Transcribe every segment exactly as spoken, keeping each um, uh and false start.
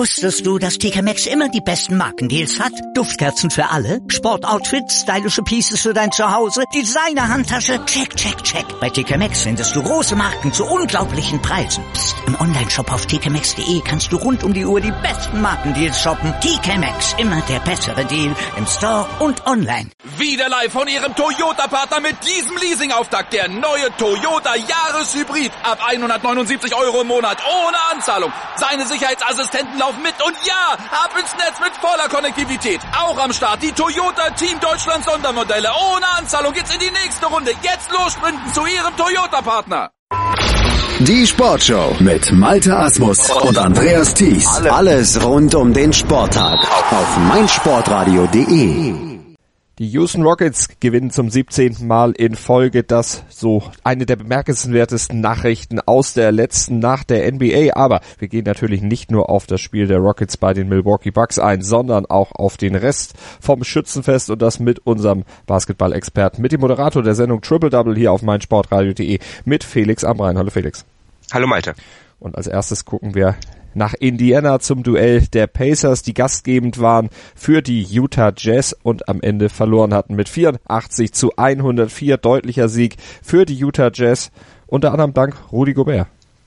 Wusstest du, dass T K Maxx immer die besten Markendeals hat? Duftkerzen für alle, Sportoutfits, stylische Pieces für dein Zuhause, Designer-Handtasche, check, check, check. Bei T K Maxx findest du große Marken zu unglaublichen Preisen. Psst. Im Onlineshop auf t k maxx punkt de kannst du rund um die Uhr die besten Markendeals shoppen. T K Maxx, immer der bessere Deal im Store und online. Wieder live von Ihrem Toyota-Partner mit diesem Leasing-Auftakt. Der neue Toyota Jahreshybrid. Ab hundertneunundsiebzig Euro im Monat ohne Anzahlung. Seine Sicherheitsassistenten laufen mit und ja, ab ins Netz mit voller Konnektivität. Auch am Start die Toyota Team Deutschland Sondermodelle. Ohne Anzahlung geht's in die nächste Runde. Jetzt los sprinten zu Ihrem Toyota-Partner. Die Sportshow mit Malte Asmus und Andreas Thies. Alles rund um den Sporttag auf meinsportradio punkt de. Die Houston Rockets gewinnen zum siebzehnten Mal in Folge. Das so eine der bemerkenswertesten Nachrichten aus der letzten Nacht der N B A. Aber wir gehen natürlich nicht nur auf das Spiel der Rockets bei den Milwaukee Bucks ein, sondern auch auf den Rest vom Schützenfest und das mit unserem Basketball-Experten, mit dem Moderator der Sendung Triple Double hier auf meinsportradio punkt de, mit Felix Amrein. Hallo Felix. Hallo Malte. Und als erstes gucken wir nach Indiana zum Duell der Pacers, die gastgebend waren für die Utah Jazz und am Ende verloren hatten mit vierundachtzig zu hundertvier. Deutlicher Sieg für die Utah Jazz, unter anderem dank Rudy Gobert.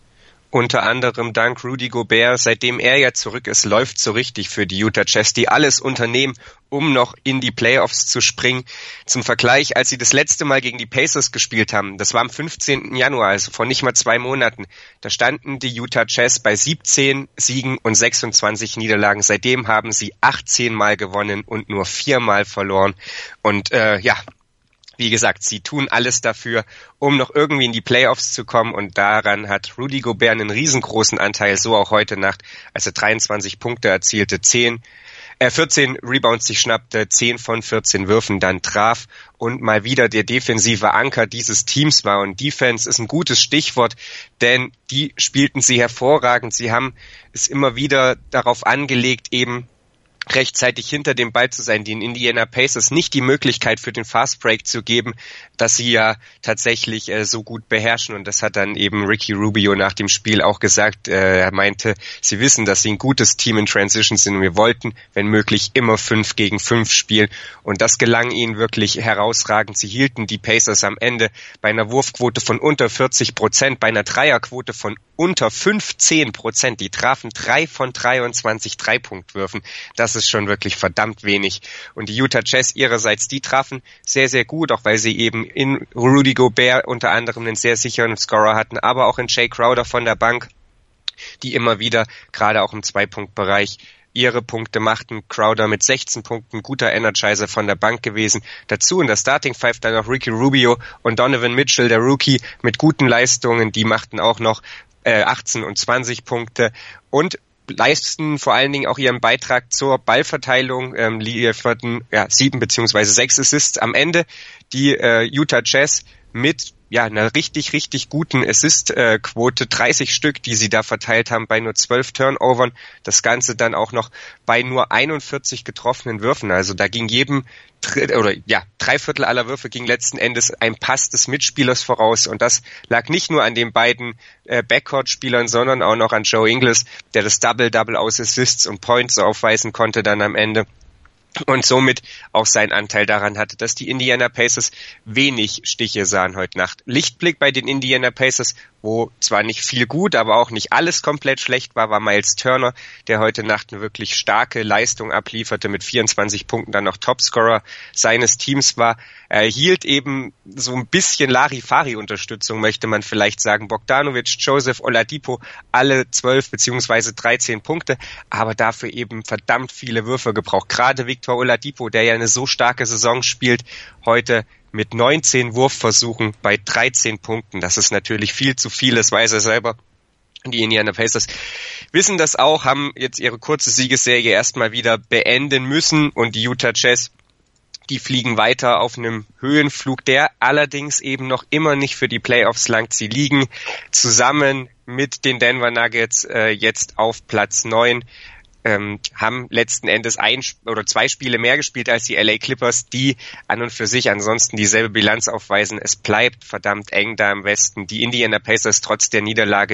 Unter anderem dank Rudy Gobert. Seitdem er ja zurück ist, läuft so richtig für die Utah Jazz, die alles unternehmen, um noch in die Playoffs zu springen. Zum Vergleich, als sie das letzte Mal gegen die Pacers gespielt haben, das war am fünfzehnten Januar, also vor nicht mal zwei Monaten, da standen die Utah Jazz bei siebzehn Siegen und sechsundzwanzig Niederlagen. Seitdem haben sie achtzehn Mal gewonnen und nur viermal verloren. Und äh, ja, wie gesagt, sie tun alles dafür, um noch irgendwie in die Playoffs zu kommen, und daran hat Rudy Gobert einen riesengroßen Anteil, so auch heute Nacht, als er dreiundzwanzig Punkte erzielte, zehn, äh, vierzehn Rebounds sich schnappte, zehn von vierzehn Würfen dann traf und mal wieder der defensive Anker dieses Teams war. Und Defense ist ein gutes Stichwort, denn die spielten sie hervorragend. Sie haben es immer wieder darauf angelegt, eben rechtzeitig hinter dem Ball zu sein, den Indiana Pacers nicht die Möglichkeit für den Fast Break zu geben, dass sie ja tatsächlich äh, so gut beherrschen. Und das hat dann eben Ricky Rubio nach dem Spiel auch gesagt. Äh, er meinte, sie wissen, dass sie ein gutes Team in Transition sind und wir wollten, wenn möglich, immer fünf gegen fünf spielen. Und das gelang ihnen wirklich herausragend. Sie hielten die Pacers am Ende bei einer Wurfquote von unter vierzig Prozent, bei einer Dreierquote von unter fünfzehn Prozent. Die trafen drei von dreiundzwanzig Dreipunktwürfen. Das ist schon wirklich verdammt wenig. Und die Utah Jazz ihrerseits, die trafen sehr, sehr gut, auch weil sie eben in Rudy Gobert unter anderem einen sehr sicheren Scorer hatten, aber auch in Jay Crowder von der Bank, die immer wieder, gerade auch im Zwei-Punkt-Bereich, ihre Punkte machten. Crowder mit sechzehn Punkten, guter Energizer von der Bank gewesen. Dazu in der Starting Five dann noch Ricky Rubio und Donovan Mitchell, der Rookie, mit guten Leistungen. Die machten auch noch äh, achtzehn und zwanzig Punkte und leisten vor allen Dingen auch ihren Beitrag zur Ballverteilung, ähm, lieferten ja, sieben beziehungsweise sechs Assists am Ende. Die äh, Utah Jazz mit ja einer richtig, richtig guten Assist-Quote, dreißig Stück, die sie da verteilt haben bei nur zwölf Turnovern. Das Ganze dann auch noch bei nur einundvierzig getroffenen Würfen. Also da ging jedem oder ja, drei Viertel aller Würfe ging letzten Endes ein Pass des Mitspielers voraus. Und das lag nicht nur an den beiden äh, Backcourt-Spielern, sondern auch noch an Joe Ingles, der das Double-Double aus Assists und Points aufweisen konnte dann am Ende. Und somit auch seinen Anteil daran hatte, dass die Indiana Pacers wenig Stiche sahen heute Nacht. Lichtblick bei den Indiana Pacers, wo zwar nicht viel gut, aber auch nicht alles komplett schlecht war, war Miles Turner, der heute Nacht eine wirklich starke Leistung ablieferte, mit vierundzwanzig Punkten dann noch Topscorer seines Teams war. Er erhielt eben so ein bisschen Larifari-Unterstützung, möchte man vielleicht sagen. Bogdanovic, Joseph, Oladipo, alle zwölf beziehungsweise dreizehn Punkte, aber dafür eben verdammt viele Würfe gebraucht. Gerade Victor Oladipo, der ja eine so starke Saison spielt, heute mit neunzehn Wurfversuchen bei dreizehn Punkten. Das ist natürlich viel zu viel, das weiß er selber. Die Indiana Pacers wissen das auch, haben jetzt ihre kurze Siegesserie erstmal wieder beenden müssen, und die Utah Jazz, die fliegen weiter auf einem Höhenflug, der allerdings eben noch immer nicht für die Playoffs langt. Sie liegen zusammen mit den Denver Nuggets äh, jetzt auf Platz neun. Ähm, haben letzten Endes ein oder zwei Spiele mehr gespielt als die L A Clippers, die an und für sich ansonsten dieselbe Bilanz aufweisen. Es bleibt verdammt eng da im Westen. Die Indiana Pacers trotz der Niederlage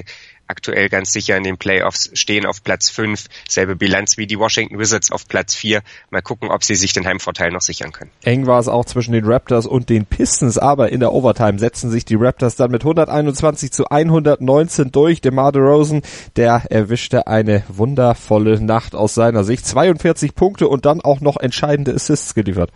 aktuell ganz sicher in den Playoffs, stehen auf Platz fünf, selbe Bilanz wie die Washington Wizards auf Platz vier. Mal gucken, ob sie sich den Heimvorteil noch sichern können. Eng war es auch zwischen den Raptors und den Pistons, aber in der Overtime setzen sich die Raptors dann mit hunderteinundzwanzig zu hundertneunzehn durch. DeMar DeRozan, der erwischte eine wundervolle Nacht aus seiner Sicht. zweiundvierzig Punkte und dann auch noch entscheidende Assists geliefert.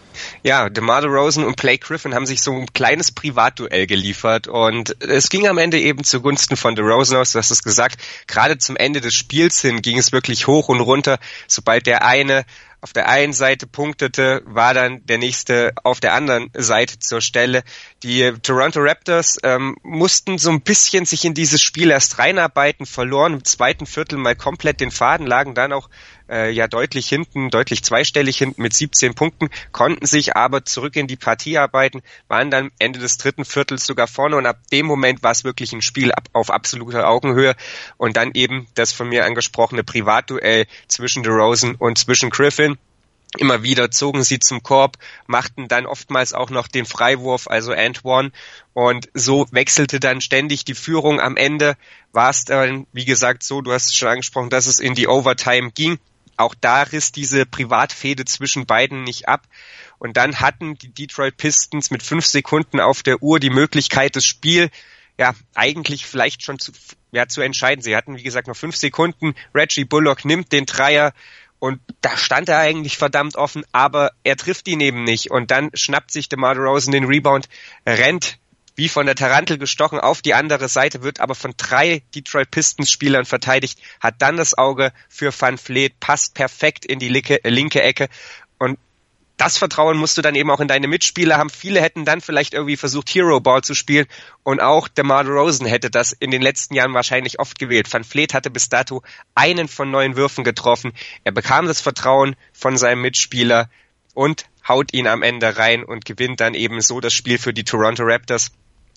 Ja, DeMar DeRozan und Blake Griffin haben sich so ein kleines Privatduell geliefert und es ging am Ende eben zugunsten von DeRozan aus, du hast es gesagt, gerade zum Ende des Spiels hin ging es wirklich hoch und runter, sobald der eine auf der einen Seite punktete, war dann der nächste auf der anderen Seite zur Stelle. Die Toronto Raptors ähm, mussten so ein bisschen sich in dieses Spiel erst reinarbeiten, verloren im zweiten Viertel mal komplett den Faden, lagen dann auch äh, ja deutlich hinten, deutlich zweistellig hinten mit siebzehn Punkten, konnten sich aber zurück in die Partie arbeiten, waren dann Ende des dritten Viertels sogar vorne und ab dem Moment war es wirklich ein Spiel ab, auf absoluter Augenhöhe und dann eben das von mir angesprochene Privatduell zwischen DeRozan und zwischen Griffin. Immer wieder zogen sie zum Korb, machten dann oftmals auch noch den Freiwurf, also and one. Und so wechselte dann ständig die Führung. Am Ende war es dann, wie gesagt, so, du hast es schon angesprochen, dass es in die Overtime ging. Auch da riss diese Privatfehde zwischen beiden nicht ab. Und dann hatten die Detroit Pistons mit fünf Sekunden auf der Uhr die Möglichkeit, das Spiel ja eigentlich vielleicht schon zu, ja, zu entscheiden. Sie hatten, wie gesagt, noch fünf Sekunden. Reggie Bullock nimmt den Dreier. Und da stand er eigentlich verdammt offen, aber er trifft ihn eben nicht. Und dann schnappt sich DeMar DeRozan den Rebound, rennt wie von der Tarantel gestochen auf die andere Seite, wird aber von drei Detroit Pistons-Spielern verteidigt, hat dann das Auge für Van Vleet, passt perfekt in die linke, linke Ecke. Und das Vertrauen musst du dann eben auch in deine Mitspieler haben. Viele hätten dann vielleicht irgendwie versucht, Hero Ball zu spielen und auch DeMar DeRozan hätte das in den letzten Jahren wahrscheinlich oft gewählt. Van Vleet hatte bis dato einen von neun Würfen getroffen. Er bekam das Vertrauen von seinem Mitspieler und haut ihn am Ende rein und gewinnt dann eben so das Spiel für die Toronto Raptors,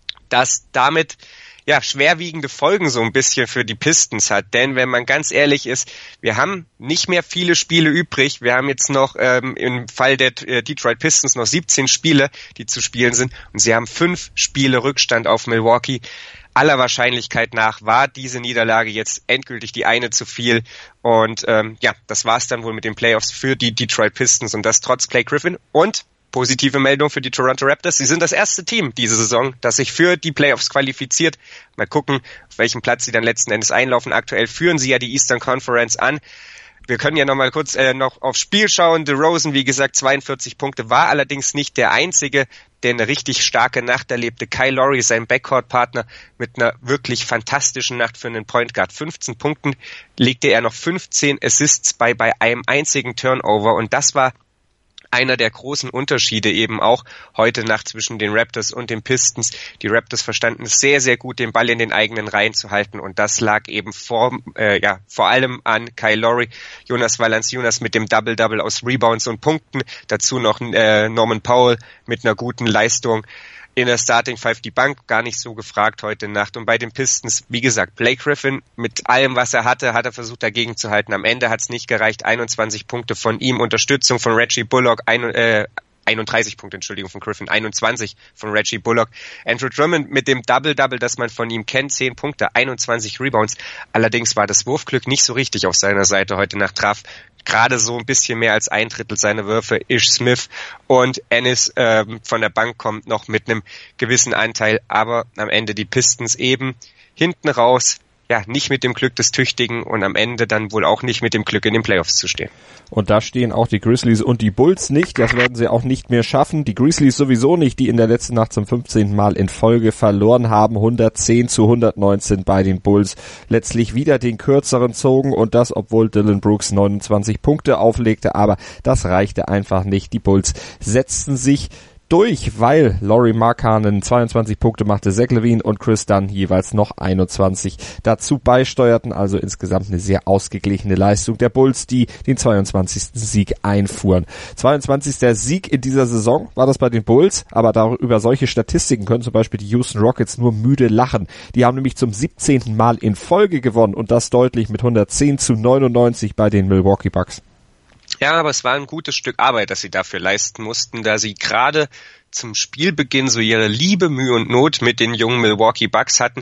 das damit ja schwerwiegende Folgen so ein bisschen für die Pistons hat. Denn wenn man ganz ehrlich ist, wir haben nicht mehr viele Spiele übrig. Wir haben jetzt noch ähm, im Fall der äh, Detroit Pistons noch siebzehn Spiele, die zu spielen sind. Und sie haben fünf Spiele Rückstand auf Milwaukee. Aller Wahrscheinlichkeit nach war diese Niederlage jetzt endgültig die eine zu viel. Und ähm, ja, das war's dann wohl mit den Playoffs für die Detroit Pistons. Und das trotz Blake Griffin und positive Meldung für die Toronto Raptors. Sie sind das erste Team diese Saison, das sich für die Playoffs qualifiziert. Mal gucken, auf welchem Platz sie dann letzten Endes einlaufen. Aktuell führen sie ja die Eastern Conference an. Wir können ja noch mal kurz äh, noch aufs Spiel schauen. DeRozan, wie gesagt, zweiundvierzig Punkte, war allerdings nicht der Einzige, der eine richtig starke Nacht erlebte. Kyle Lowry, sein Backcourt-Partner, mit einer wirklich fantastischen Nacht für einen Point Guard. fünfzehn Punkten legte er noch fünfzehn Assists bei, bei einem einzigen Turnover und das war einer der großen Unterschiede eben auch heute Nacht zwischen den Raptors und den Pistons. Die Raptors verstanden es sehr, sehr gut, den Ball in den eigenen Reihen zu halten und das lag eben vor, äh, ja, vor allem an Kyle Lowry, Jonas Valanciunas mit dem Double-Double aus Rebounds und Punkten, dazu noch äh, Norman Powell mit einer guten Leistung. In der Starting Five die Bank gar nicht so gefragt heute Nacht. Und bei den Pistons, wie gesagt, Blake Griffin mit allem, was er hatte, hat er versucht dagegen zu halten. Am Ende hat es nicht gereicht. einundzwanzig Punkte von ihm, Unterstützung von Reggie Bullock, ein, äh, einunddreißig Punkte, Entschuldigung, von Griffin, einundzwanzig von Reggie Bullock. Andrew Drummond mit dem Double-Double, das man von ihm kennt, zehn Punkte, einundzwanzig Rebounds. Allerdings war das Wurfglück nicht so richtig auf seiner Seite heute Nacht, traf gerade so ein bisschen mehr als ein Drittel seiner Würfe. Ish Smith und Ennis ähm, von der Bank kommt noch mit einem gewissen Anteil, aber am Ende die Pistons eben hinten raus, ja, nicht mit dem Glück des Tüchtigen und am Ende dann wohl auch nicht mit dem Glück in den Playoffs zu stehen. Und da stehen auch die Grizzlies und die Bulls nicht. Das werden sie auch nicht mehr schaffen. Die Grizzlies sowieso nicht, die in der letzten Nacht zum fünfzehnten Mal in Folge verloren haben. hundertzehn zu hundertneunzehn bei den Bulls. Letztlich wieder den kürzeren zogen und das, obwohl Dillon Brooks neunundzwanzig Punkte auflegte. Aber das reichte einfach nicht. Die Bulls setzten sich durch, weil Lauri Markkanen zweiundzwanzig Punkte machte, Zach LaVine und Chris Dunn jeweils noch einundzwanzig dazu beisteuerten. Also insgesamt eine sehr ausgeglichene Leistung der Bulls, die den zweiundzwanzigsten Sieg einfuhren. zweiundzwanzigster Sieg in dieser Saison war das bei den Bulls, aber darüber solche Statistiken können zum Beispiel die Houston Rockets nur müde lachen. Die haben nämlich zum siebzehnten Mal in Folge gewonnen und das deutlich mit hundertzehn zu neunundneunzig bei den Milwaukee Bucks. Ja, aber es war ein gutes Stück Arbeit, das sie dafür leisten mussten, da sie gerade zum Spielbeginn so ihre liebe Mühe und Not mit den jungen Milwaukee Bucks hatten.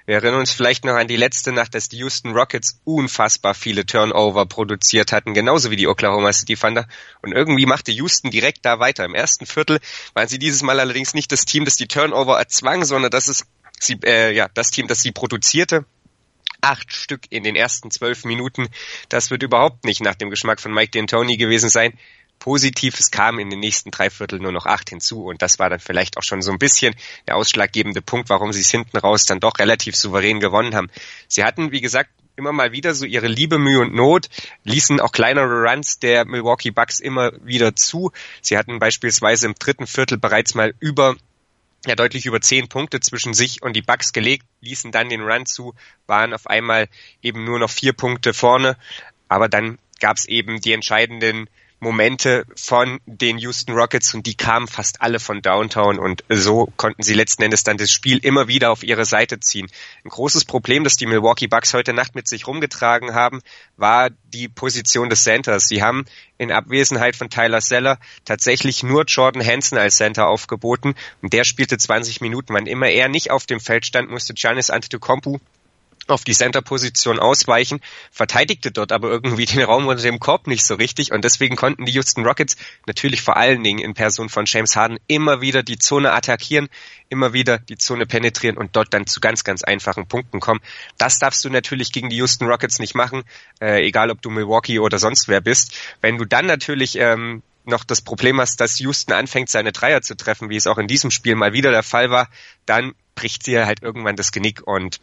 Wir erinnern uns vielleicht noch an die letzte Nacht, dass die Houston Rockets unfassbar viele Turnover produziert hatten, genauso wie die Oklahoma City Thunder. Und irgendwie machte Houston direkt da weiter. Im ersten Viertel waren sie dieses Mal allerdings nicht das Team, das die Turnover erzwang, sondern das ist sie, äh, ja, das Team, das sie produzierte. Acht Stück in den ersten zwölf Minuten. Das wird überhaupt nicht nach dem Geschmack von Mike D'Antoni gewesen sein. Positiv, es kamen in den nächsten drei Vierteln nur noch acht hinzu und das war dann vielleicht auch schon so ein bisschen der ausschlaggebende Punkt, warum sie es hinten raus dann doch relativ souverän gewonnen haben. Sie hatten, wie gesagt, immer mal wieder so ihre Liebe, Mühe und Not, ließen auch kleinere Runs der Milwaukee Bucks immer wieder zu. Sie hatten beispielsweise im dritten Viertel bereits mal über ja deutlich über zehn Punkte zwischen sich und die Bucks gelegt, ließen dann den Run zu, waren auf einmal eben nur noch vier Punkte vorne, aber dann gab es eben die entscheidenden Momente von den Houston Rockets und die kamen fast alle von Downtown und so konnten sie letzten Endes dann das Spiel immer wieder auf ihre Seite ziehen. Ein großes Problem, das die Milwaukee Bucks heute Nacht mit sich rumgetragen haben, war die Position des Centers. Sie haben in Abwesenheit von Tyler Zeller tatsächlich nur Jordan Henson als Center aufgeboten und der spielte zwanzig Minuten. Wann immer er nicht auf dem Feld stand, musste Giannis Antetokounmpo auf die Center-Position ausweichen, verteidigte dort aber irgendwie den Raum unter dem Korb nicht so richtig und deswegen konnten die Houston Rockets natürlich vor allen Dingen in Person von James Harden immer wieder die Zone attackieren, immer wieder die Zone penetrieren und dort dann zu ganz, ganz einfachen Punkten kommen. Das darfst du natürlich gegen die Houston Rockets nicht machen, äh, egal ob du Milwaukee oder sonst wer bist. Wenn du dann natürlich ähm, noch das Problem hast, dass Houston anfängt, seine Dreier zu treffen, wie es auch in diesem Spiel mal wieder der Fall war, dann bricht dir halt irgendwann das Genick und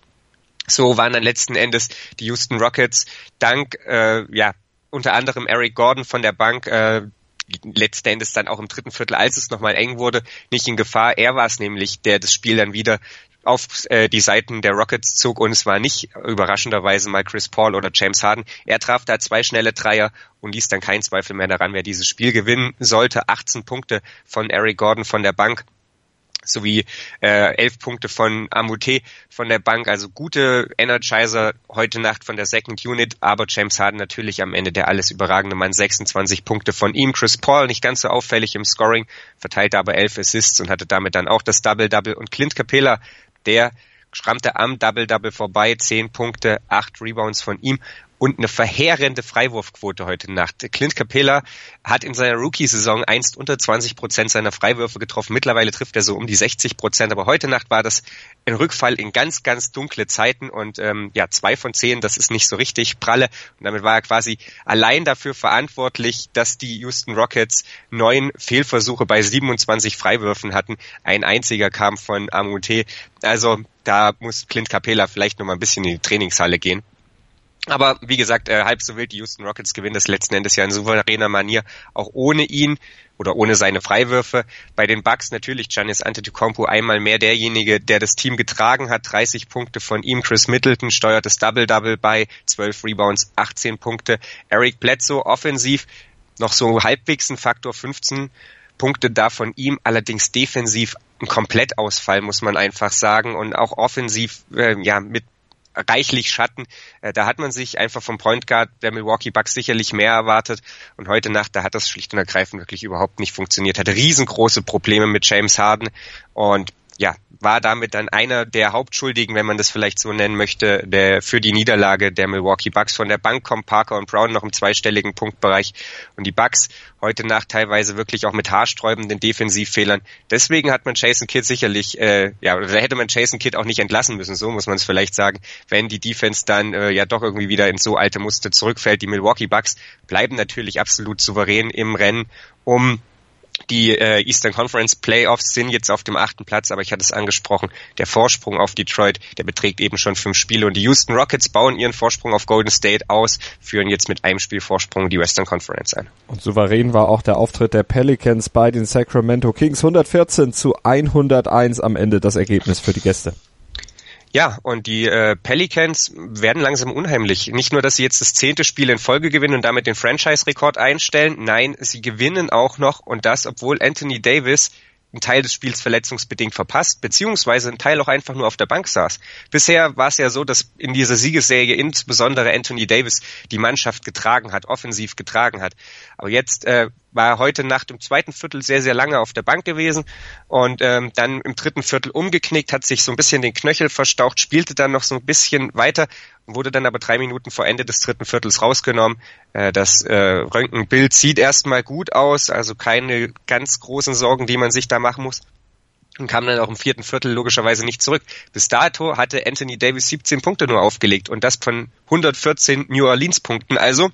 so waren dann letzten Endes die Houston Rockets dank, äh, ja, unter anderem Eric Gordon von der Bank, äh, letzten Endes dann auch im dritten Viertel, als es nochmal eng wurde, nicht in Gefahr. Er war es nämlich, der das Spiel dann wieder auf äh, die Seiten der Rockets zog und es war nicht überraschenderweise mal Chris Paul oder James Harden. Er traf da zwei schnelle Dreier und ließ dann keinen Zweifel mehr daran, wer dieses Spiel gewinnen sollte. achtzehn Punkte von Eric Gordon von der Bank, sowie äh, elf Punkte von Amute von der Bank, also gute Energizer heute Nacht von der Second Unit, aber James Harden natürlich am Ende der alles überragende Mann, sechsundzwanzig Punkte von ihm. Chris Paul nicht ganz so auffällig im Scoring, verteilte aber elf Assists und hatte damit dann auch das Double-Double und Clint Capela, der schrammte am Double-Double vorbei, zehn Punkte, acht Rebounds von ihm und eine verheerende Freiwurfquote heute Nacht. Clint Capela hat in seiner Rookie-Saison einst unter zwanzig Prozent seiner Freiwürfe getroffen. Mittlerweile trifft er so um die sechzig Prozent, aber heute Nacht war das ein Rückfall in ganz, ganz dunkle Zeiten und ähm, ja, zwei von zehn, das ist nicht so richtig pralle. Und damit war er quasi allein dafür verantwortlich, dass die Houston Rockets neun Fehlversuche bei siebenundzwanzig Freiwürfen hatten. Ein einziger kam von Amute. Also da muss Clint Capela vielleicht noch mal ein bisschen in die Trainingshalle gehen. Aber wie gesagt, äh, halb so wild, die Houston Rockets gewinnen das letzten Endes ja in souveräner Manier, auch ohne ihn oder ohne seine Freiwürfe. Bei den Bucks natürlich Giannis Antetokounmpo einmal mehr derjenige, der das Team getragen hat, dreißig Punkte von ihm. Chris Middleton steuert das Double-Double bei, zwölf Rebounds, achtzehn Punkte. Eric Bledsoe offensiv noch so halbwegs ein Faktor, fünfzehn Punkte da von ihm, allerdings defensiv ein Komplettausfall, muss man einfach sagen, und auch offensiv äh, ja mit reichlich Schatten. Da hat man sich einfach vom Point Guard der Milwaukee Bucks sicherlich mehr erwartet. Und heute Nacht, da hat das schlicht und ergreifend wirklich überhaupt nicht funktioniert. Hatte riesengroße Probleme mit James Harden und ja, war damit dann einer der Hauptschuldigen, wenn man das vielleicht so nennen möchte, der für die Niederlage der Milwaukee Bucks. Von der Bank kommen Parker und Brown noch im zweistelligen Punktbereich und die Bucks heute Nacht teilweise wirklich auch mit haarsträubenden Defensivfehlern. Deswegen hat man Jason Kidd sicherlich, äh, ja, oder hätte man Jason Kidd auch nicht entlassen müssen, so muss man es vielleicht sagen, wenn die Defense dann äh, ja doch irgendwie wieder in so alte Muster zurückfällt. Die Milwaukee Bucks bleiben natürlich absolut souverän im Rennen um die äh, Eastern Conference Playoffs, sind jetzt auf dem achten Platz, aber ich hatte es angesprochen, der Vorsprung auf Detroit, der beträgt eben schon fünf Spiele und die Houston Rockets bauen ihren Vorsprung auf Golden State aus, führen jetzt mit einem Spiel Vorsprung die Western Conference an. Und souverän war auch der Auftritt der Pelicans bei den Sacramento Kings, hundertvierzehn zu hunderteins am Ende das Ergebnis für die Gäste. Ja, und die äh, Pelicans werden langsam unheimlich. Nicht nur, dass sie jetzt das zehnte Spiel in Folge gewinnen und damit den Franchise-Rekord einstellen, nein, sie gewinnen auch noch und das, obwohl Anthony Davis einen Teil des Spiels verletzungsbedingt verpasst, beziehungsweise ein Teil auch einfach nur auf der Bank saß. Bisher war es ja so, dass in dieser Siegesserie insbesondere Anthony Davis die Mannschaft getragen hat, offensiv getragen hat. Aber jetzt äh, war heute Nacht im zweiten Viertel sehr, sehr lange auf der Bank gewesen und ähm, dann im dritten Viertel umgeknickt, hat sich so ein bisschen den Knöchel verstaucht, spielte dann noch so ein bisschen weiter, wurde dann aber drei Minuten vor Ende des dritten Viertels rausgenommen. Äh, das äh, Röntgenbild sieht erstmal gut aus, also keine ganz großen Sorgen, die man sich da machen muss. Und kam dann auch im vierten Viertel logischerweise nicht zurück. Bis dato hatte Anthony Davis siebzehn Punkte nur aufgelegt und das von hundertvierzehn New Orleans Punkten, also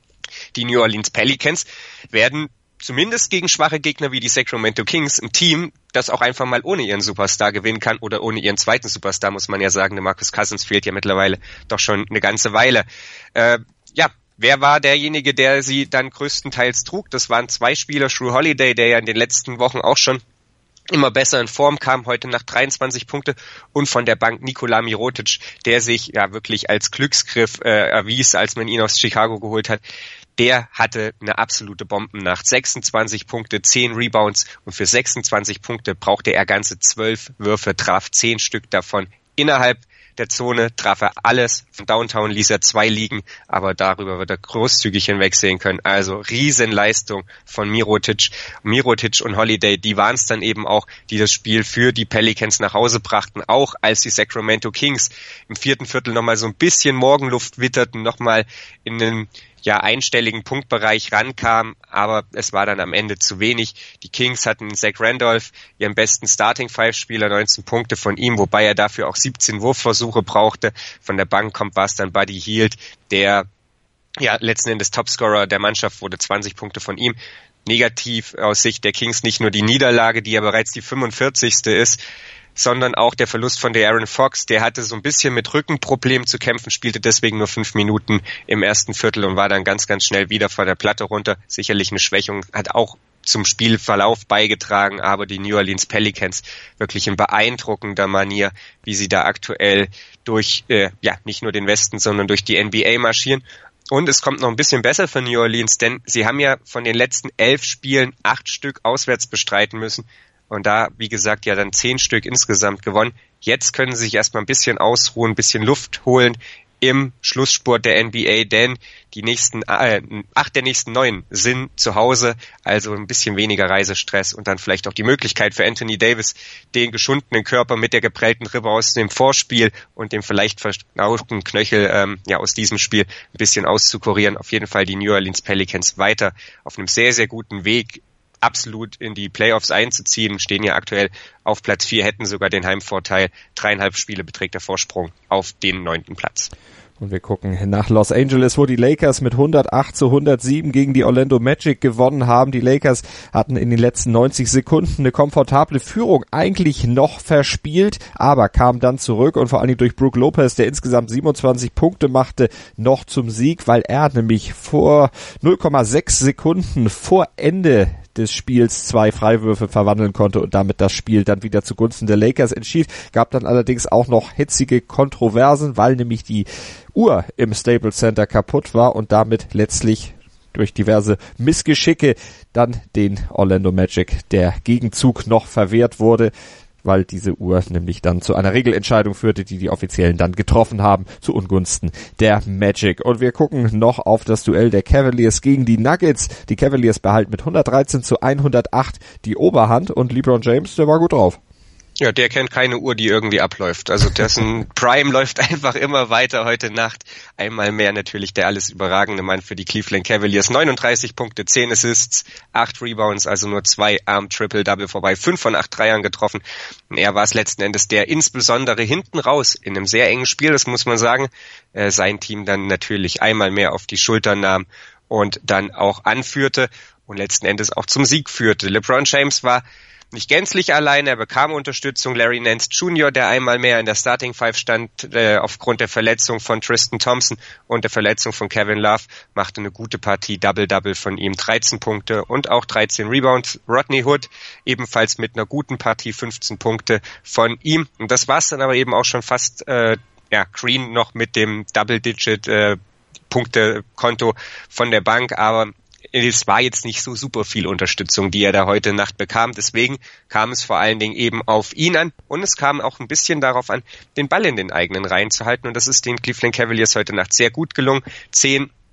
die New Orleans Pelicans werden zumindest gegen schwache Gegner wie die Sacramento Kings ein Team, das auch einfach mal ohne ihren Superstar gewinnen kann oder ohne ihren zweiten Superstar, muss man ja sagen. Der Marcus Cousins fehlt ja mittlerweile doch schon eine ganze Weile. Äh, ja, wer war derjenige, der sie dann größtenteils trug? Das waren zwei Spieler, Jrue Holiday, der ja in den letzten Wochen auch schon immer besser in Form kam, heute nach dreiundzwanzig Punkte, und von der Bank Nikola Mirotic, der sich ja wirklich als Glücksgriff äh, erwies, als man ihn aus Chicago geholt hat. Der hatte eine absolute Bombennacht. sechsundzwanzig Punkte, zehn Rebounds und für sechsundzwanzig Punkte brauchte er ganze zwölf Würfe, traf zehn Stück davon innerhalb der Zone, traf er alles. Von Downtown ließ er zwei liegen, aber darüber wird er großzügig hinwegsehen können. Also Riesenleistung von Mirotic. Mirotic und Holiday, die waren es dann eben auch, die das Spiel für die Pelicans nach Hause brachten, auch als die Sacramento Kings im vierten Viertel nochmal so ein bisschen Morgenluft witterten, nochmal in den ja einstelligen Punktbereich rankam, aber es war dann am Ende zu wenig. Die Kings hatten Zach Randolph, ihren besten Starting-Five-Spieler, neunzehn Punkte von ihm, wobei er dafür auch siebzehn Wurfversuche brauchte. Von der Bank kommt war es dann Buddy Hield, der ja letzten Endes Topscorer der Mannschaft wurde, zwanzig Punkte von ihm. Negativ aus Sicht der Kings nicht nur die Niederlage, die ja bereits die fünfundvierzigste ist, sondern auch der Verlust von De'Aaron Fox. Der hatte so ein bisschen mit Rückenproblemen zu kämpfen, spielte deswegen nur fünf Minuten im ersten Viertel und war dann ganz, ganz schnell wieder von der Platte runter. Sicherlich eine Schwächung, hat auch zum Spielverlauf beigetragen, aber die New Orleans Pelicans wirklich in beeindruckender Manier, wie sie da aktuell durch, äh, ja, nicht nur den Westen, sondern durch die N B A marschieren. Und es kommt noch ein bisschen besser für New Orleans, denn sie haben ja von den letzten elf Spielen acht Stück auswärts bestreiten müssen. Und da, wie gesagt, ja dann zehn Stück insgesamt gewonnen. Jetzt können sie sich erstmal ein bisschen ausruhen, ein bisschen Luft holen im Schlussspurt der N B A, denn die nächsten, äh, acht der nächsten neun sind zu Hause, also ein bisschen weniger Reisestress und dann vielleicht auch die Möglichkeit für Anthony Davis, den geschundenen Körper mit der geprellten Rippe aus dem Vorspiel und dem vielleicht verstauchten Knöchel ähm, ja aus diesem Spiel ein bisschen auszukurieren. Auf jeden Fall die New Orleans Pelicans weiter auf einem sehr, sehr guten Weg, absolut in die Playoffs einzuziehen, stehen ja aktuell auf Platz vier, hätten sogar den Heimvorteil. Dreieinhalb Spiele beträgt der Vorsprung auf den neunten Platz. Und wir gucken nach Los Angeles, wo die Lakers mit hundertacht zu hundertsieben gegen die Orlando Magic gewonnen haben. Die Lakers hatten in den letzten neunzig Sekunden eine komfortable Führung eigentlich noch verspielt, aber kamen dann zurück und vor allem durch Brook Lopez, der insgesamt siebenundzwanzig Punkte machte, noch zum Sieg, weil er nämlich vor null Komma sechs Sekunden vor Ende des Spiels zwei Freiwürfe verwandeln konnte und damit das Spiel dann wieder zugunsten der Lakers entschied. Gab dann allerdings auch noch hitzige Kontroversen, weil nämlich die Uhr im Staples Center kaputt war und damit letztlich durch diverse Missgeschicke dann den Orlando Magic der Gegenzug noch verwehrt wurde, weil diese Uhr nämlich dann zu einer Regelentscheidung führte, die die Offiziellen dann getroffen haben, zu Ungunsten der Magic. Und wir gucken noch auf das Duell der Cavaliers gegen die Nuggets. Die Cavaliers behalten mit hundertdreizehn zu hundertacht die Oberhand und LeBron James, der war gut drauf. Ja, der kennt keine Uhr, die irgendwie abläuft. Also dessen Prime läuft einfach immer weiter heute Nacht. Einmal mehr natürlich der alles überragende Mann für die Cleveland Cavaliers. neununddreißig Punkte, zehn Assists, acht Rebounds, also nur zwei am Triple-Double vorbei. fünf von acht Dreiern getroffen. Und er war es letzten Endes, der insbesondere hinten raus in einem sehr engen Spiel, das muss man sagen, äh, sein Team dann natürlich einmal mehr auf die Schultern nahm und dann auch anführte und letzten Endes auch zum Sieg führte. LeBron James war nicht gänzlich alleine, er bekam Unterstützung. Larry Nance Junior, der einmal mehr in der Starting Five stand, äh, aufgrund der Verletzung von Tristan Thompson und der Verletzung von Kevin Love, machte eine gute Partie, Double-Double von ihm, dreizehn Punkte und auch dreizehn Rebounds. Rodney Hood ebenfalls mit einer guten Partie, fünfzehn Punkte von ihm. Und das war's dann aber eben auch schon fast, äh, ja, Green noch mit dem Double-Digit äh, Punkte-Konto von der Bank, aber es war jetzt nicht so super viel Unterstützung, die er da heute Nacht bekam. Deswegen kam es vor allen Dingen eben auf ihn an. Und es kam auch ein bisschen darauf an, den Ball in den eigenen Reihen zu halten. Und das ist den Cleveland Cavaliers heute Nacht sehr gut gelungen. Zehn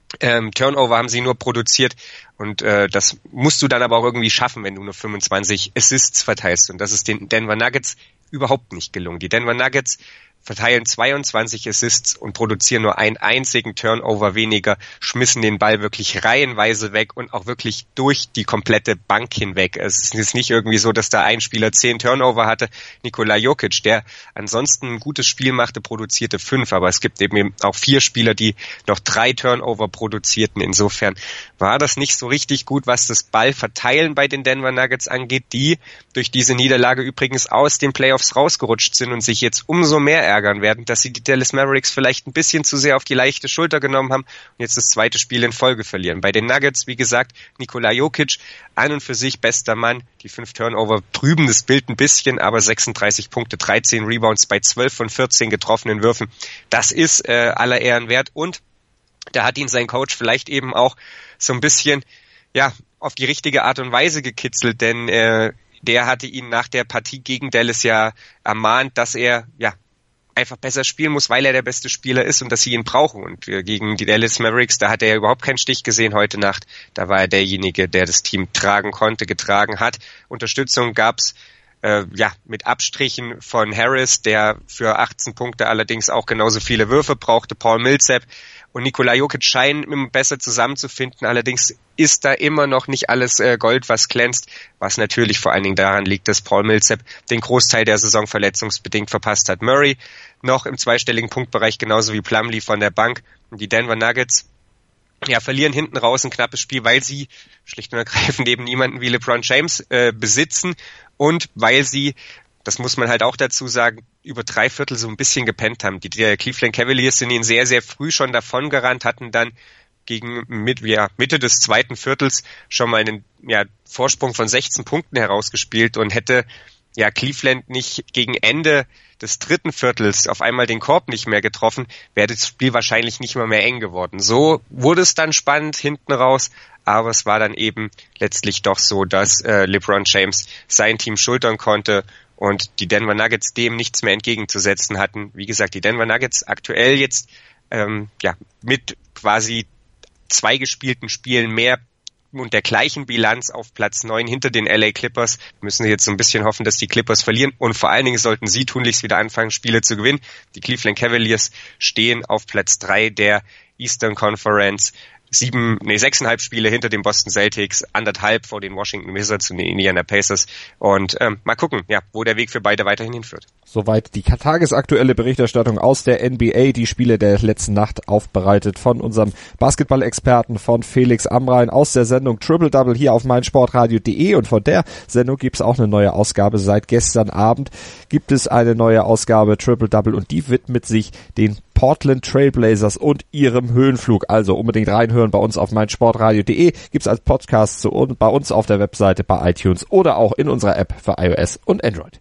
Ähm, Turnover haben sie nur produziert und äh, das musst du dann aber auch irgendwie schaffen, wenn du nur fünfundzwanzig Assists verteilst, und das ist den Denver Nuggets überhaupt nicht gelungen. Die Denver Nuggets verteilen zweiundzwanzig Assists und produzieren nur einen einzigen Turnover weniger, schmissen den Ball wirklich reihenweise weg und auch wirklich durch die komplette Bank hinweg. Es ist jetzt nicht irgendwie so, dass da ein Spieler zehn Turnover hatte. Nikola Jokic, der ansonsten ein gutes Spiel machte, produzierte fünf, aber es gibt eben auch vier Spieler, die noch drei Turnover produzierten. Insofern war das nicht so richtig gut, was das Ballverteilen bei den Denver Nuggets angeht, die durch diese Niederlage übrigens aus den Playoffs rausgerutscht sind und sich jetzt umso mehr ärgern werden, dass sie die Dallas Mavericks vielleicht ein bisschen zu sehr auf die leichte Schulter genommen haben und jetzt das zweite Spiel in Folge verlieren. Bei den Nuggets, wie gesagt, Nikola Jokic, an und für sich bester Mann, die fünf Turnover trüben das Bild ein bisschen, aber sechsunddreißig Punkte, dreizehn Rebounds bei zwölf von vierzehn getroffenen Würfen, das ist äh, aller Ehren wert, und da hat ihn sein Coach vielleicht eben auch so ein bisschen, ja, auf die richtige Art und Weise gekitzelt, denn äh, der hatte ihn nach der Partie gegen Dallas ja ermahnt, dass er, ja, einfach besser spielen muss, weil er der beste Spieler ist und dass sie ihn brauchen. Und äh, gegen die Dallas Mavericks, da hat er ja überhaupt keinen Stich gesehen heute Nacht. Da war er derjenige, der das Team tragen konnte, getragen hat. Unterstützung gab's äh, ja mit Abstrichen von Harris, der für achtzehn Punkte allerdings auch genauso viele Würfe brauchte. Paul Millsap und Nikola Jokic scheinen immer besser zusammenzufinden. Allerdings ist da immer noch nicht alles äh, Gold, was glänzt, was natürlich vor allen Dingen daran liegt, dass Paul Millsap den Großteil der Saison verletzungsbedingt verpasst hat. Murray noch im zweistelligen Punktbereich, genauso wie Plumlee von der Bank. Und die Denver Nuggets, ja, verlieren hinten raus ein knappes Spiel, weil sie schlicht und ergreifend eben niemanden wie LeBron James äh, besitzen und weil sie, das muss man halt auch dazu sagen, über drei Viertel so ein bisschen gepennt haben. Die, die Cleveland Cavaliers sind ihnen sehr, sehr früh schon davongerannt, hatten dann gegen mit, ja, Mitte des zweiten Viertels schon mal einen ja, Vorsprung von sechzehn Punkten herausgespielt, und hätte ja Cleveland nicht gegen Ende des dritten Viertels auf einmal den Korb nicht mehr getroffen, wäre das Spiel wahrscheinlich nicht mal mehr eng geworden. So wurde es dann spannend hinten raus, aber es war dann eben letztlich doch so, dass äh, LeBron James sein Team schultern konnte und die Denver Nuggets dem nichts mehr entgegenzusetzen hatten. Wie gesagt, die Denver Nuggets aktuell jetzt ähm, ja mit quasi zwei gespielten Spielen mehr und der gleichen Bilanz auf Platz neun hinter den L A Clippers. Wir müssen jetzt so ein bisschen hoffen, dass die Clippers verlieren, und vor allen Dingen sollten sie tunlichst wieder anfangen, Spiele zu gewinnen. Die Cleveland Cavaliers stehen auf Platz drei der Eastern Conference. Sieben, nee, sechseinhalb Spiele hinter den Boston Celtics, anderthalb vor den Washington Wizards und den Indiana Pacers. Und ähm, mal gucken, ja, wo der Weg für beide weiterhin hinführt. Soweit die tagesaktuelle Berichterstattung aus der N B A, die Spiele der letzten Nacht aufbereitet von unserem Basketball-Experten von Felix Amrain aus der Sendung Triple Double hier auf meinsportradio punkt de, und von der Sendung gibt's auch eine neue Ausgabe. Seit gestern Abend gibt es eine neue Ausgabe Triple Double, und die widmet sich den Portland Trailblazers und ihrem Höhenflug. Also unbedingt reinhören bei uns auf meinsportradio punkt de. Gibt's als Podcast zu uns, bei uns auf der Webseite, bei iTunes oder auch in unserer App für iOS und Android.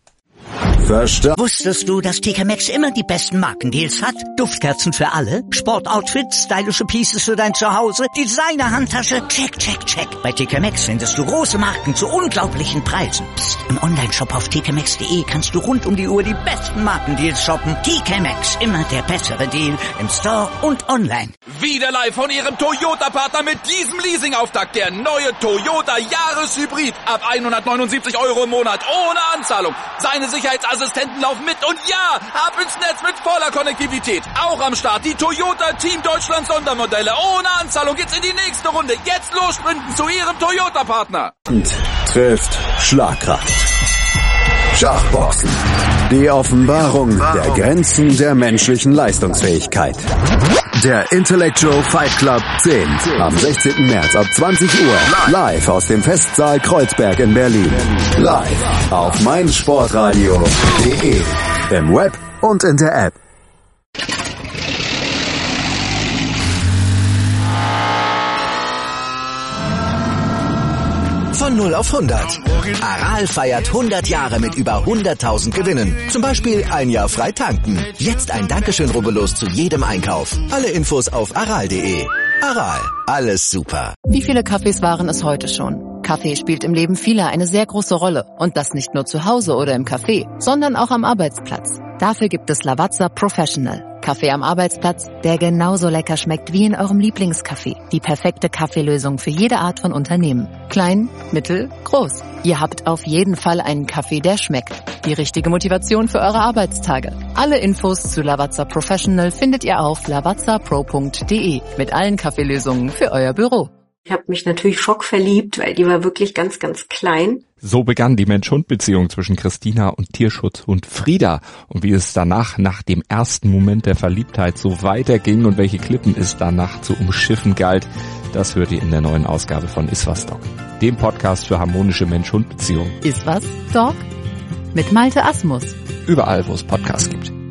Verstanden. Wusstest du, dass T K Maxx immer die besten Markendeals hat? Duftkerzen für alle, Sportoutfits, stylische Pieces für dein Zuhause, Designer-Handtasche, check, check, check. Bei T K Maxx findest du große Marken zu unglaublichen Preisen. Psst. Im Onlineshop auf t k maxx punkt de kannst du rund um die Uhr die besten Markendeals shoppen. T K Maxx, immer der bessere Deal im Store und online. Wieder live von ihrem Toyota-Partner mit diesem Leasing-Auftakt. Der neue Toyota Jahreshybrid. Ab hundertneunundsiebzig Euro im Monat ohne Anzahlung. Seine Sicherheitsassistenten laufen mit, und ja, ab ins Netz mit voller Konnektivität. Auch am Start die Toyota Team Deutschland Sondermodelle. Ohne Anzahlung geht's in die nächste Runde. Jetzt los sprinten zu ihrem Toyota-Partner. Und trifft Schlagkraft. Schachboxen. Die Offenbarung der Grenzen der menschlichen Leistungsfähigkeit. Der Intellectual Fight Club zehn. Am sechzehnten März ab zwanzig Uhr. Live aus dem Festsaal Kreuzberg in Berlin. Live auf meinsportradio punkt de. Im Web und in der App. Von null auf hundert. Aral feiert hundert Jahre mit über hunderttausend Gewinnen. Zum Beispiel ein Jahr frei tanken. Jetzt ein Dankeschön, rubbellos zu jedem Einkauf. Alle Infos auf aral punkt de. Aral, alles super. Wie viele Kaffees waren es heute schon? Kaffee spielt im Leben vieler eine sehr große Rolle. Und das nicht nur zu Hause oder im Café, sondern auch am Arbeitsplatz. Dafür gibt es Lavazza Professional. Kaffee am Arbeitsplatz, der genauso lecker schmeckt wie in eurem Lieblingscafé. Die perfekte Kaffeelösung für jede Art von Unternehmen. Klein, mittel, groß. Ihr habt auf jeden Fall einen Kaffee, der schmeckt. Die richtige Motivation für eure Arbeitstage. Alle Infos zu Lavazza Professional findet ihr auf lavazza pro punkt de mit allen Kaffeelösungen für euer Büro. Ich habe mich natürlich schockverliebt, weil die war wirklich ganz, ganz klein. So begann die Mensch-Hund-Beziehung zwischen Christina und Tierschutzhund Frieda. Und wie es danach, nach dem ersten Moment der Verliebtheit, so weiterging und welche Klippen es danach zu umschiffen galt, das hört ihr in der neuen Ausgabe von Iswas Dog, dem Podcast für harmonische Mensch-Hund-Beziehungen. Iswas Dog? Mit Malte Asmus. Überall, wo es Podcasts gibt.